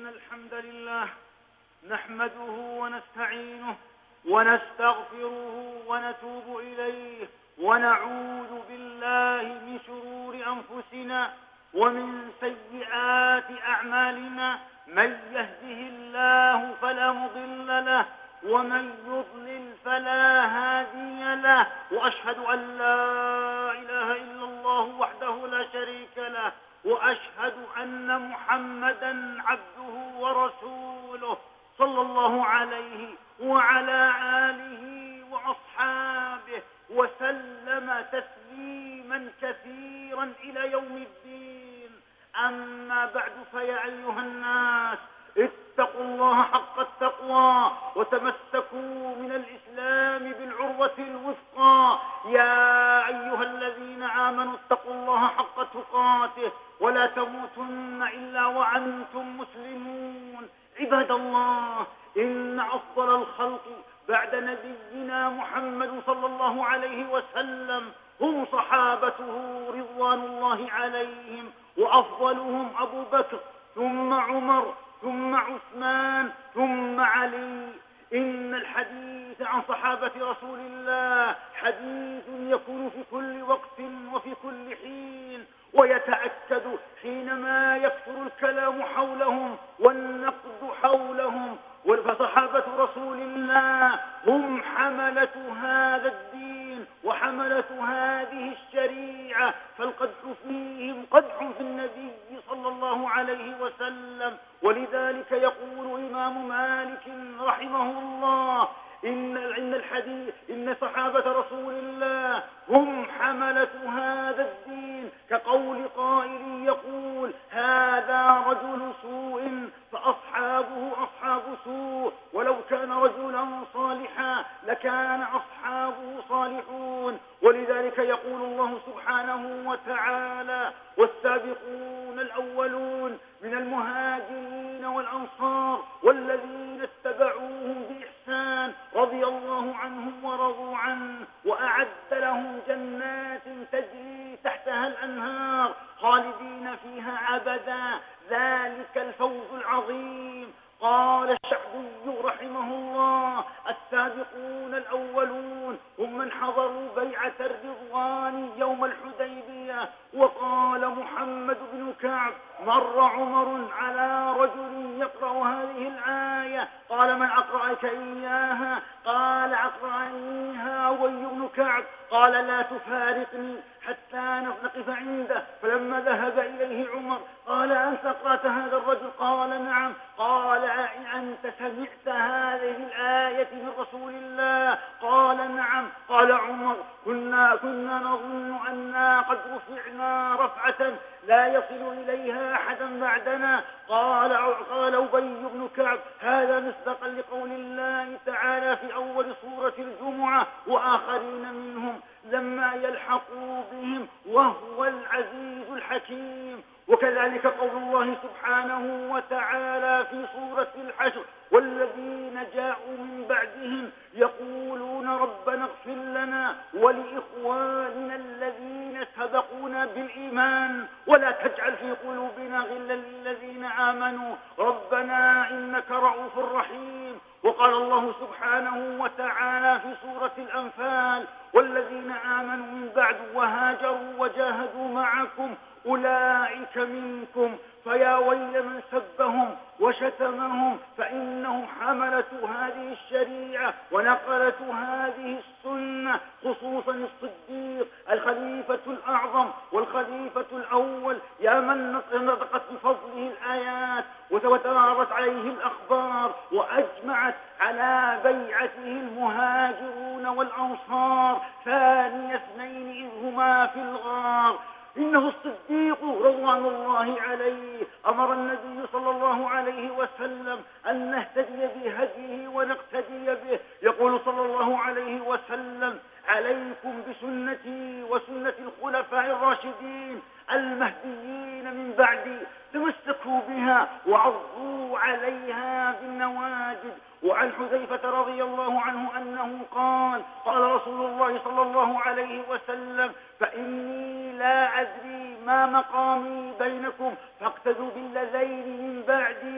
الحمد لله نحمده ونستعينه ونستغفره ونتوب إليه ونعوذ بالله من شرور أنفسنا ومن سيئات أعمالنا. من يهده الله فلا مضل له ومن يضلل فلا هادي له، وأشهد أن لا إله إلا الله وحده لا شريك له، وأشهد أن محمدا عبده ورسوله صلى الله عليه وعلى آله وأصحابه وسلم تسليما كثيرا إلى يوم الدين. أما بعد، فيا أيها الناس اتقوا الله حق التقوى وتمسكوا من الإسلام بالعروة الوثقى. يا أيها الذين آمنوا اتقوا الله حق تقاته ولا تموتن إلا وأنتم مسلمون. عباد الله، إن أفضل الخلق بعد نبينا محمد صلى الله عليه وسلم هم صحابته رضوان الله عليهم، وأفضلهم أبو بكر ثم عمر ثم عثمان ثم علي. إن الحديث عن صحابة رسول الله حديث يكون في كل وقت وفي كل حين، ويتأكد حينما يكثر الكلام حولهم والنقد حولهم. فصحابة رسول الله هم حملة هذا الدين وحملة هذه الشريعة، فالقدح فيهم قدح في النبي صلى الله عليه وسلم. ولذلك يقول إمام مالك رحمه الله: إن صحابة رسول الله هم حملة هذا الدين، كقول قائل يقول: هذا رجل سوء فأصحابه أصحاب سوء، ولو كان رجلا صالحا لكان أصحابه صالحون. ولذلك يقول الله سبحانه وتعالى: والسابقون الأولون من المهاجرين والأنصار والذين اتبعوهم بإحسان رضي الله عنهم ورضوا عنه، وأعد لهم جنات تجري تحتها الأنهار خالدين فيها أبدا، ذلك الفوز العظيم. قال الشعبي رحمه الله: السابقون الأولون هم من حضروا بيعة الرضوان يوم الحديبية. وقال محمد بن كعب: مر عمر على رجل يقرأ هذه الآية، قال: من أقرأك إياها؟ قال: أقرأنيها أبي بن كعب. قال: لا تفارقني حتى نقف عنده. فلما ذهب إليه عمر قال: أنت قرأت هذا الرجل؟ قال: نعم. قال: أنت سمعت هذه الآية من رسول الله؟ قال: نعم. قال عمر: كنا نظن أننا قد رفعنا رفعة لا يصل إليها أحدا بعدنا. قال أبي بن كعب: هذا مصداقا لقول الله تعالى في أول سورة الجمعة: وآخرين منهم لما يلحقوا بهم وهو العزيز الحكيم. وكذلك قول الله سبحانه وتعالى في سورة الحشر: والذين جاءوا من بعدهم يقولون ربنا اغفر لنا ولإخواننا الذين سبقونا بالإيمان ولا تجعل في قلوبنا غلا للذين آمنوا ربنا إنك رؤوف رحيم. وقال الله سبحانه وتعالى في سورة الأنفال: والذين آمنوا من بعد وهاجروا وجاهدوا معكم أولئك منكم، فيا ويل من سبهم وشتمهم، فإنهم حملة هذه الشريعة ونقلة هذه السنة، خصوصا الصديق الخليفة الأعظم والخليفة الأول، يا من نطقت بفضله الآيات وتواترت عليه الأخبار وأجمعت على بيعته المهاجرون والأنصار ثاني اثنين إذ هما في الغار. إنه الصديق رضوان الله عليه أمر النبي صلى الله عليه وسلم أن نهتدي بهديه ونقتدي به. يقول صلى الله عليه وسلم: عليكم بسنتي وسنة الخلفاء الراشدين المهديين من بعدي، تمسكوا بها وعضوا عليها بالنواجذ. وعن حذيفة رضي الله عنه أنه قال رسول الله صلى الله عليه وسلم: فإني لا أدري ما مقامي بينكم فاقتدوا بالذين من بعدي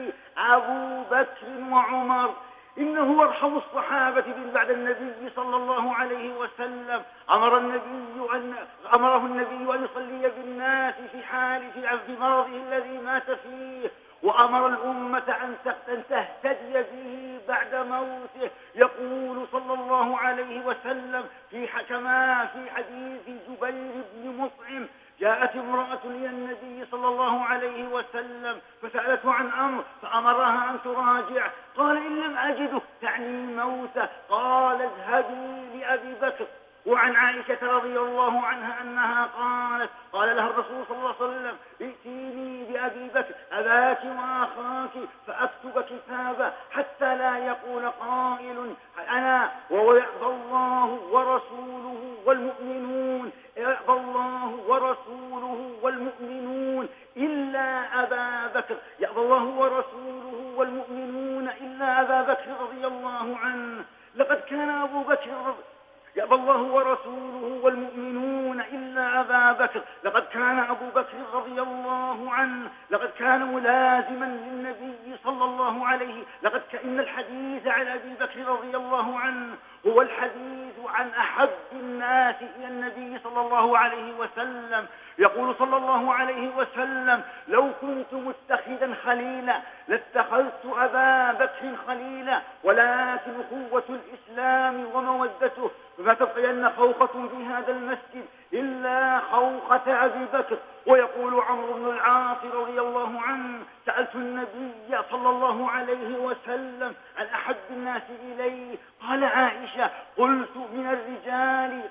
أبو بكر وعمر. إنه أرحم الصحابة بعد النبي صلى الله عليه وسلم. أمره النبي أن يصلي بالناس في مرضه الذي مات فيه، وأمر الأمة أن تهتدي به بعد موته. يقول صلى الله عليه وسلم كما في حديث جبير بن مطعم: جاءت امرأة إلى النبي صلى الله عليه وسلم فسألته عن أمر فأمرها أن تراجع. قال: إن لم أجده، تعني موته. قال: اذهبي لأبي بكر. وعن عائشة رضي الله عنها أنها قال لها الرسول صلى الله عليه وسلم: ائتيني بأبي بكر أباك وأخاك فأكتب كتابا حتى لا يقول قائل أنا ويأبى الله ورسوله والمؤمنون، يأبى الله ورسوله والمؤمنون إلا أبا بكر، يأبى الله ورسوله والمؤمنون إلا أبا بكر رضي الله عنه. لقد كان أبو بكر يأبى الله ورسوله والمؤمنون إلا أبا بكر. لقد كان أبو بكر رضي الله عنه كان ملازما للنبي صلى الله عليه. إن الحديث عن أبي بكر رضي الله عنه هو الحديث عن أحب الناس إلى النبي صلى الله عليه وسلم. يقول صلى الله عليه وسلم: لو كنت متخذا خليلا لاتخذت أبا بكر خليلا، ولكن قوة الإسلام ومودته فما تبقين خوخة في هذا المسجد إلا خوخة أبي بكر. ويقول عمرو بن العاص رضي الله عنه: سألت النبي صلى الله عليه وسلم عن أحب الناس إليه، قال عائشة: قلت من الرجال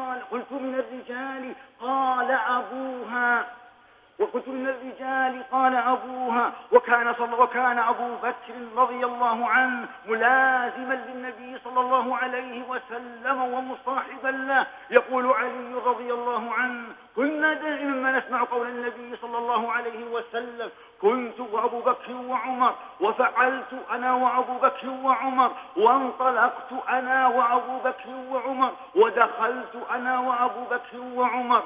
قال أبوها، وقلت من الرجال قال أبوها. وكان أبو بكر رضي الله عنه ملازما للنبي صلى الله عليه وسلم ومصاحبا له. يقول علي رضي الله عنه: كنا دائما ما نسمع قول النبي صلى الله عليه وسلم: كنت وأبو بكر وعمر، وفعلت أنا وأبو بكر وعمر، وانطلقت أنا وأبو بكر وعمر، ودخلت أنا وأبو بكر وعمر،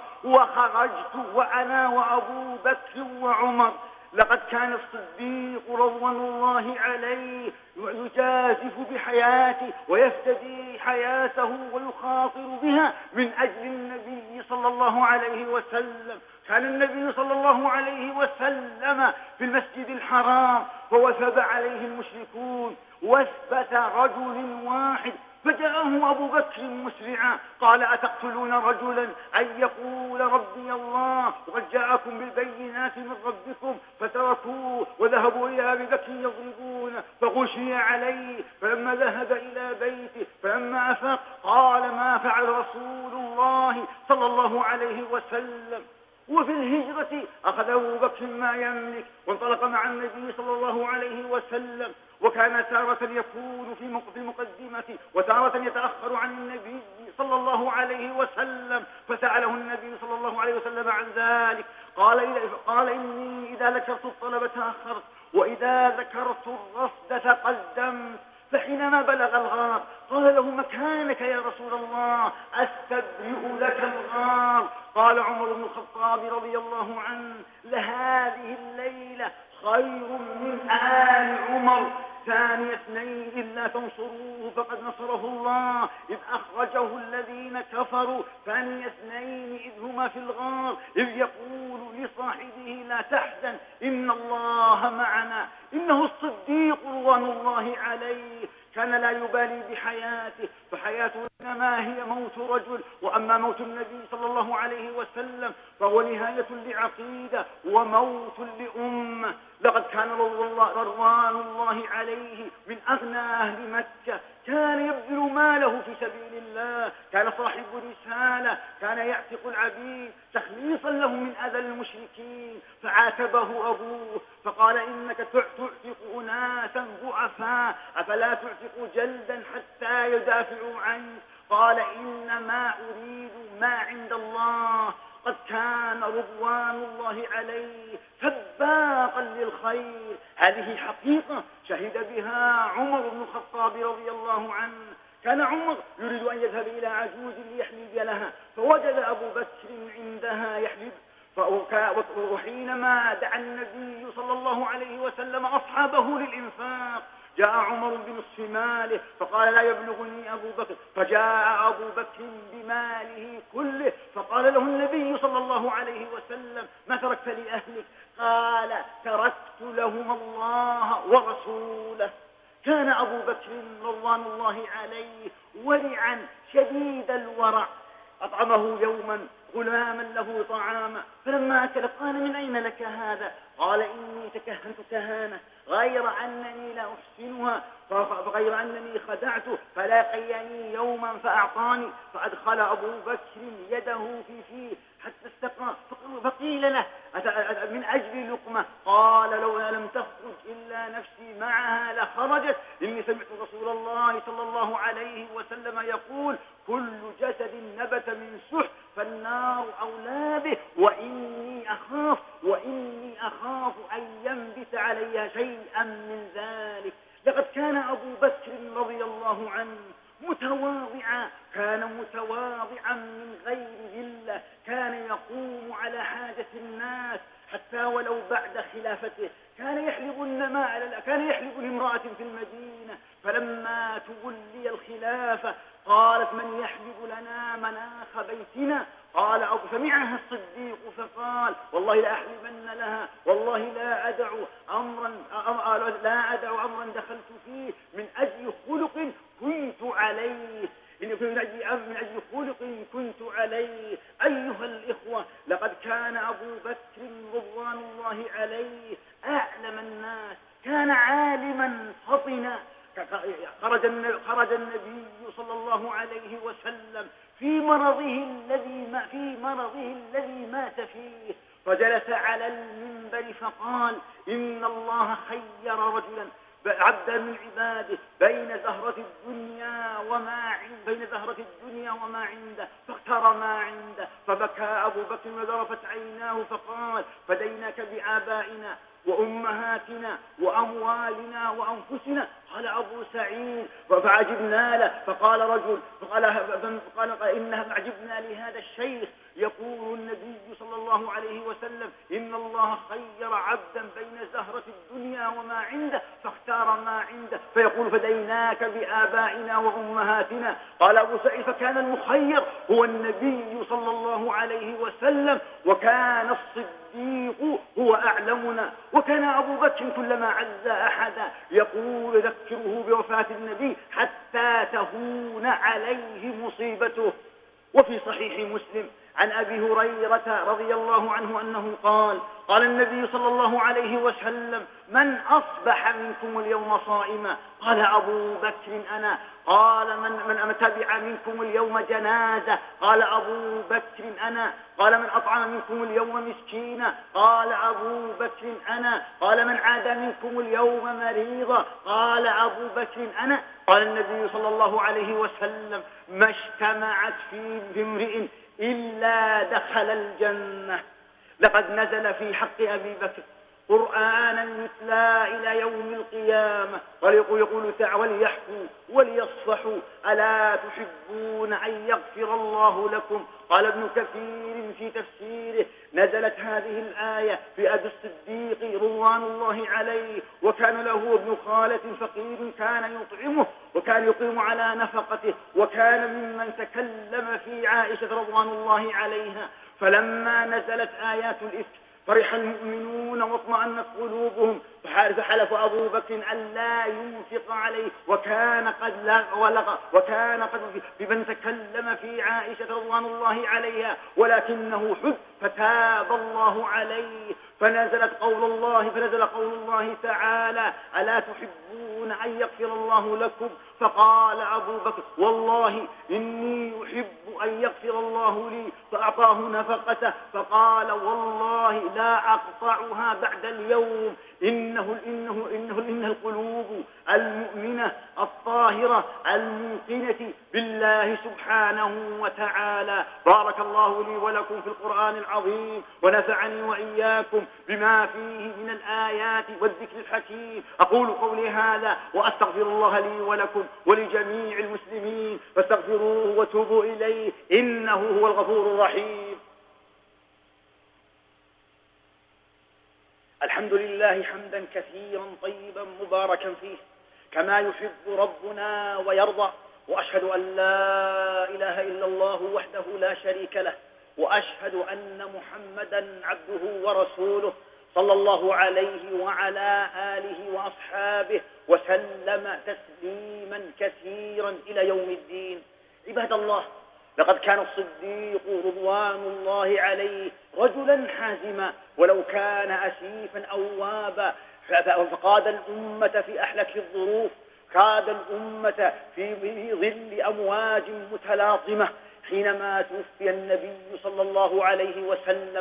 وخرجت وأنا وأبو بكر وعمر. لقد كان الصديق رضوان الله عليه يجازف بحياته ويفتدي حياته ويخاطر بها من أجل النبي صلى الله عليه وسلم. كان النبي صلى الله عليه وسلم في المسجد الحرام فوثب عليه المشركون، واثبت رجل واحد فجاءه أبو بكر مسرعا قال: أتقتلون رجلا أن يقول ربي الله وقد جاءكم بالبينات من ربكم؟ فتركوه وذهبوا إلى أبي بكر يضربون، فغشي عليه. فلما ذهب إلى بيته فلما أفاق قال: ما فعل رسول الله صلى الله عليه وسلم؟ وفي الهجرة أخذ أبو بكر ما يملك وانطلق مع النبي صلى الله عليه وسلم، وكان تارة يكون في المقدمة وتارة يتأخر عن النبي صلى الله عليه وسلم. فسأله النبي صلى الله عليه وسلم عن ذلك قال: إني إذا ذكرت الطلب تأخرت، وإذا ذكرت الرصد تقدمت. فحينما بلغ الغار قال له: مكانك يا رسول الله، أستبرئ لك الغار. قال عمر بن الخطاب رضي الله عنه: لهذه الليلة خير من آل عمر. ثاني اثنين إلا تنصروه فقد نصره الله إذ أخرجه الذين كفروا. ثاني اثنين إذ هما في الغار إذ يقول لصاحبه: لا تحزن إن الله معنا. إنه الصديق رضوان الله عليه كان لا يبالي بحياته، فحياته إنما هي موت رجل، وأما موت النبي صلى الله عليه وسلم فهو نهاية لعقيدة وموت لأمة. لقد كان رضوان الله عليه من أغنى أهل مكة، كان يبذل ماله في سبيل الله، كان صاحب رسالة، كان يعتق العبيد تخليصا له من أذى المشركين. فعاتبه أبوه فقال: إنك تعتق أناسا ضعفاء، أفلا تعتق جلدا حتى يدافعوا عنك؟ قال: إنما أريد ما عند الله. قد كان رضوان الله عليه سباقا للخير. هذه حقيقة شهد بها عمر بن الخطاب رضي الله عنه. كان عمر يريد أن يذهب إلى عجوز ليحلب لها، فوجد أبو بكر عندها يحلب، وحينما دعا النبي صلى الله عليه وسلم أصحابه للإنفاق جاء عمر بنصف ماله فقال لا يبلغني أبو بكر، فجاء أبو بكر بماله كله فقال له النبي صلى الله عليه وسلم ما تركت لأهلك؟ قال تركت لهم الله ورسوله. كان أبو بكر رضوان الله عليه ورعا شديد الورع، أطعمه يوما غلاما له طعاما فلما أكل قال من أين لك هذا؟ قال إني تكهنت كهانة غير أنني لا أحسنها فغير أنني خدعته فلاقيني يوما فأعطاني فأدخل أبو بكر يده في فيه حتى استقى فقيل له من أجل لقمة؟ قال لو لم تخرج إلا نفسي معها لخرجت، إني سمعت رسول الله صلى الله عليه وسلم يقول كل جسد نبت من سحت فالنار أولى به وإني أخاف أن ينبت علي شيئا من ذلك. لقد كان أبو بكر رضي الله عنه كان متواضعا من غير ذلة، كان يقوم على حاجة الناس حتى ولو بعد خلافته. كان يحلب لامرأة في المدينة فلما تولي الخلافة قالت من يحلب لنا مناخ بيتنا؟ قال سمعها الصديق فقال والله لا أحلبن لها، والله لا أدع أمرا دخلت فيه من أجل خلق كنت عليه. من أجل خلق كنت عليه. أيها الإخوة، لقد كان أبو بكر رضوان الله عليه أعلم الناس، كان عالما فطنا. خرج النبي صلى الله عليه وسلم في مرضه الذي مات فيه فجلس على المنبر فقال إن الله خير رجلا عبدا من عباده بين زهرة الدنيا وما عنده فاختار ما عنده. فبكى أبو بكر وذرفت عيناه فقال فديناك بآبائنا وأمهاتنا وأموالنا وأنفسنا. قال أبو سعيد فعجبنا له. فقال رجل فقال إنها عجبنا لهذا الشيخ يقول النبي صلى الله عليه وسلم إن الله خير عبدا بين زهرة الدنيا وما عنده فاختار ما عنده فيقول فديناك بآبائنا وأمهاتنا. قال أبو سعيد فكان المخير هو النبي صلى الله عليه وسلم وكان الصديق هو أعلمنا. وكان أبو بكر كلما عز أحدا يقول ذكره بوفاة النبي حتى تهون عليه مصيبته. وفي صحيح مسلم عن أبي هريرة رضي الله عنه أنه قال النبي صلى الله عليه وسلم من أصبح منكم اليوم صائما؟ قال أبو بكر أنا. قال من تبع منكم اليوم جنازة؟ قال أبو بكر أنا. قال من أطعم منكم اليوم مسكينا؟ قال أبو بكر أنا. قال من عاد منكم اليوم مريضا؟ قال أبو بكر أنا. قال النبي صلى الله عليه وسلم ما اجتمعت في امرئ إلا دخل الجنة. لقد نزل في حق أبي بكر قرآنا يتلى إلى يوم القيامة ويقول تعالى وليحكوا وليصفحوا ألا تحبون أن يغفر الله لكم. قال ابن كثير في تفسيره نزلت هذه الآية في أبي الصديق رضوان الله عليه وكان له ابن خالة فقير كان يطعمه وكان يقيم على نفقته وكان ممن تكلم في عائشة رضوان الله عليها. فلما نزلت آيات الإفك فرح المؤمنون واطمأنت قلوبهم فحلف أبو بكر أن لا ينفق عليه وكان قد بمن تكلم في عائشة رضوان الله عليها ولكنه حب فتاب الله عليه. فنزل قول الله تعالى ألا تحبون أن يغفر الله لكم؟ فقال أبو بكر والله إني أحب أن يغفر الله لي فأعطاه نفقته. فقال والله لا أقطعها بعد اليوم. إنه القلوب المؤمنة الطاهرة الموقنة بالله سبحانه وتعالى. بارك الله لي ولكم في القرآن العظيم ونفعني وإياكم بما فيه من الآيات والذكر الحكيم. أقول قولي هذا وأستغفر الله لي ولكم ولجميع المسلمين فاستغفروه وتوبوا إليه إنه هو الغفور الرحيم. الحمد لله حمدا كثيرا طيبا مباركا فيه كما يحب ربنا ويرضى، وأشهد أن لا إله إلا الله وحده لا شريك له، وأشهد أن محمدا عبده ورسوله صلى الله عليه وعلى آله وأصحابه وسلم تسليما كثيرا إلى يوم الدين. عباد الله، لقد كان الصديق رضوان الله عليه رجلا حازما، ولو كان أسيفا أوابا، فقاد الأمة في أحلك الظروف، قاد الأمة في ظل أمواج متلاطمة. حينما توفي النبي صلى الله عليه وسلم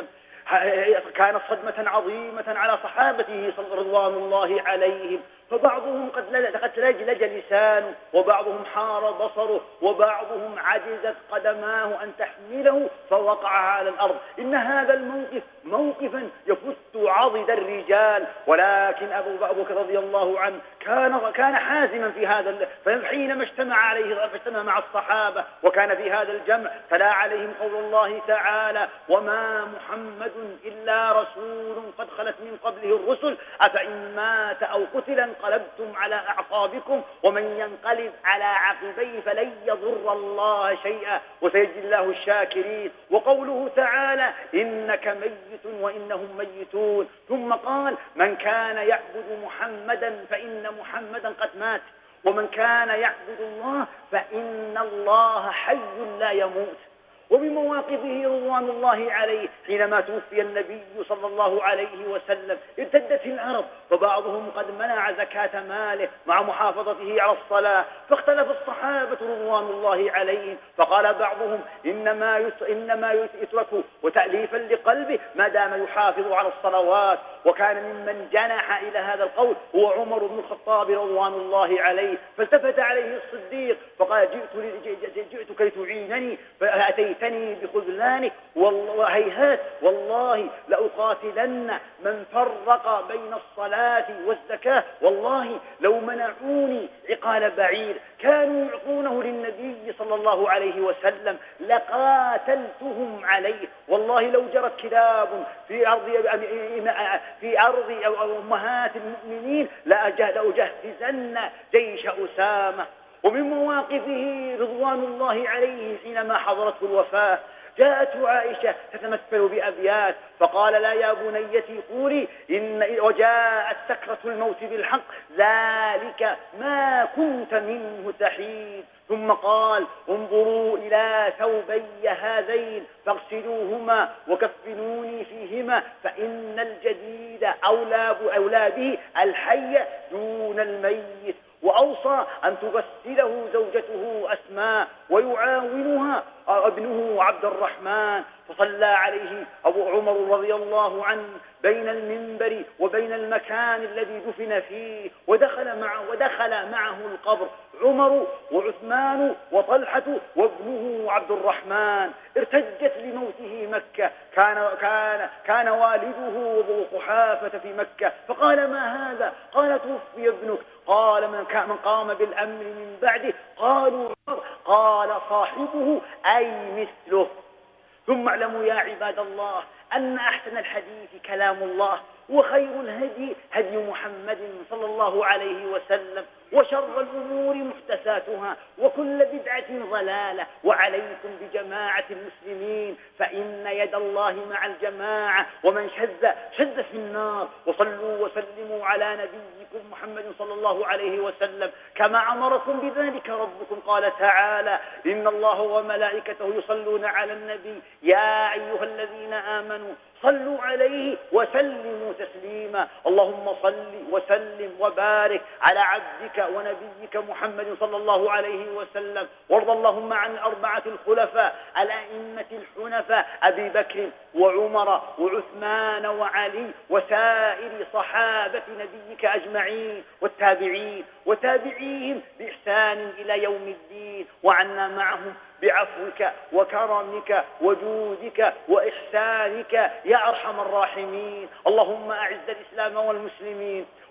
كانت صدمة عظيمة على صحابته رضوان الله عليهم، فبعضهم قد لجلج لسانه، وبعضهم حار بصره، وبعضهم عجزت قدماه أن تحمله فوقع على الأرض. إن هذا الموقف موقفا يفت عضد الرجال، ولكن أبو بكر رضي الله عنه كان حازما في هذا، فحينما اجتمع مع الصحابة وكان في هذا الجمع تلا عليهم قول الله تعالى: وما محمد إلا رسول قد خلت من قبله الرسل أفإن مات أو قتل انقلبتم على أعقابكم ومن ينقلب على عقبيه فلن يضر الله شيئا وسيجزي الله الشاكرين. وقوله تعالى: إنك ميت وإنهم ميتون. ثم قال: من كان يعبد محمدا فإن محمدا قد مات، ومن كان يعبد الله فإن الله حي لا يموت. وبمواقفه رضوان الله عليه حينما توفي النبي صلى الله عليه وسلم ارتدت العرب، فبعضهم قد منع زكاة ماله مع محافظته على الصلاة، فاختلف الصحابة رضوان الله عليهم، فقال بعضهم إنما يترك وتأليفا لقلبه ما دام يحافظ على الصلوات. وكان ممن جنح إلى هذا القول هو عمر بن الخطاب رضوان الله عليه، فالتفت عليه الصديق فقال: جئت كي تعينني فأتيتني بخذلانك، وهيهات والله لأقاتلن من فرق بين الصلاة والزكاة، والله لو منعوني عقال بعير كانوا يعطونه للنبي صلى الله عليه وسلم لقاتلتهم عليه، والله لو جرت كلاب في أرض أمهات المؤمنين لأجهزن جيش أسامة. ومن مواقفه رضوان الله عليه حينما حضرته الوفاة جاءته عائشة تتمثل بأبيات فقال: لا يا بنيتي قولي وجاءت سكرة الموت بالحق ذلك ما كنت منه تحيد. ثم قال: انظروا إلى ثوبي هذين فاغسلوهما وكفنوني فيهما فإن الجديد أولى به الحي دون الميت. وأوصى أن تغسله زوجته أسماء ويعاونها ابنه عبد الرحمن. فصلى عليه أبو عمر رضي الله عنه بين المنبر وبين المكان الذي دفن فيه، ودخل معه القبر عمر وعثمان وطلحة وابنه عبد الرحمن. ارتجت لموته مكة، كان والده أبو قحافة في مكة، فقال: ما هذا؟ قال: توفي ابنك. قال: من قام بالأمر من بعده؟ قالوا: قال: صاحبه أي مثله. ثم اعلموا يا عباد الله أن أحسن الحديث كلام الله، وخير الهدي هدي محمد صلى الله عليه وسلم، وشر الأمور محدثاتها، وكل بدعة ضلالة، وعليكم بجماعة المسلمين فإن يد الله مع الجماعة، ومن شذ في النار. وصلوا وسلموا على نبيكم محمد صلى الله عليه وسلم كما أمركم بذلك ربكم. قال تعالى: إن الله وملائكته يصلون على النبي يا أيها الذين آمنوا صلوا عليه وسلموا تسليما. اللهم صل وسلم وبارك على عبدك ونبيك محمد صلى الله عليه وسلم. وارض اللهم عن الأربعة الخلفاء الأئمة الحنفاء أبي بكر وعمر وعثمان وعلي وسائر صحابة نبيك أجمعين، والتابعين وتابعيهم بإحسان إلى يوم الدين، وعنا معهم بعفوك وكرمك وجودك وإحسانك يا أرحم الراحمين. اللهم أعز الإسلام والمسلمين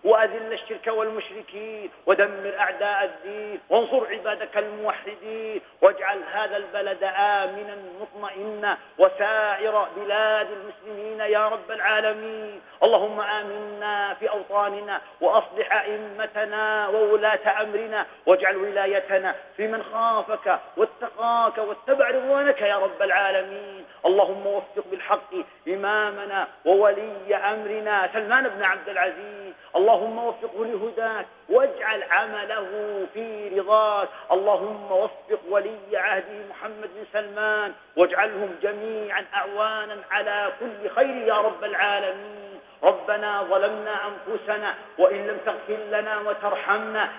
وأذل الشرك والمشركين ودمر أعداء الدين وانصر عبادك الموحدين واجعل هذا البلد آمنا مطمئنا وسائر بلاد المسلمين يا رب العالمين. اللهم آمنا في أوطاننا وأصلح أئمتنا وولاة أمرنا واجعل ولايتنا في من خافك واتقاك واتبع رضوانك يا رب العالمين. اللهم وفق بالحق إمامنا وولي أمرنا سلمان بن عبد العزيز، اللهم وفقه لهداك واجعل عمله في رضاك. اللهم وفق ولي عهده محمد بن سلمان واجعلهم جميعا أعوانا على كل خير يا رب العالمين. ربنا ظلمنا أنفسنا وإن لم تغفر لنا وترحمنا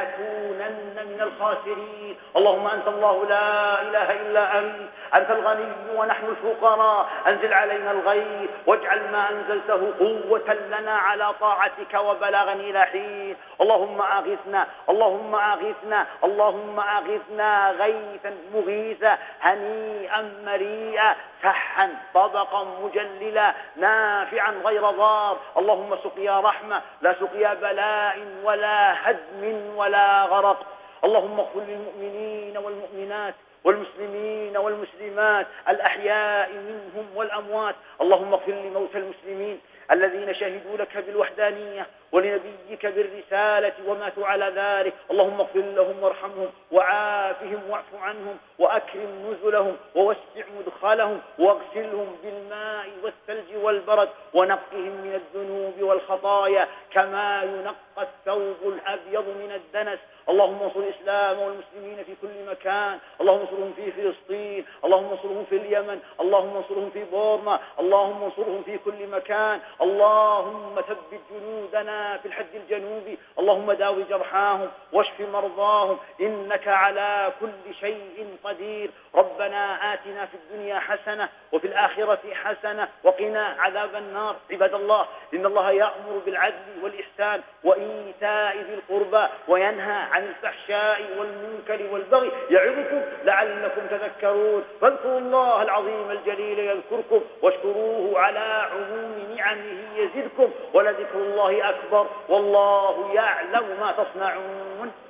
لنكونن من الخاسرين. اللهم أنت الله لا إله إلا أنت الغني ونحن الفقراء، أنزل علينا الغيث واجعل ما أنزلته قوة لنا على طاعتك وبلاغا إلى حين. اللهم أغثنا اللهم أغثنا اللهم أغثنا غيثا مغيثا هنيئا مريئا سحا طبقا مجللا نافعا غير ضار. اللهم سقيا رحمة لا سقيا بلاء ولا هدم ولا غرق. اللهم اغفر للمؤمنين والمؤمنات والمسلمين والمسلمات الأحياء منهم والأموات. اللهم اغفر لموتى المسلمين الذين شهدوا لك بالوحدانية ولنبيك بالرسالة وماتوا على ذلك. اللهم اغفر لهم وارحمهم وعافهم واعف عنهم وأكرم نزلهم ووسع مدخلهم واغسلهم بالماء والثلج والبرد ونقهم من الذنوب والخطايا كما ينقى الثوب الأبيض من الدنس. اللهم انصر الإسلام والمسلمين في كل مكان. اللهم انصرهم في فلسطين، اللهم انصرهم في اليمن، اللهم انصرهم في بورما، اللهم انصرهم في كل مكان. اللهم ثبت جنودنا في الحد الجنوبي، اللهم داوي جرحاهم واشف مرضاهم إنك على كل شيء قدير. ربنا آتنا في الدنيا حسنة وفي الآخرة حسنة وقنا عذاب النار. عباد الله، إن الله يأمر بالعدل والإحسان وإيتاء ذي القربى وينهى عن الفحشاء والمنكر والبغي يعظكم لعلكم تذكرون. فاذكروا الله العظيم الجليل يذكركم واشكروه على عموم نعمه يزدكم ولذكر الله أكبر والله يعلم ما تصنعون.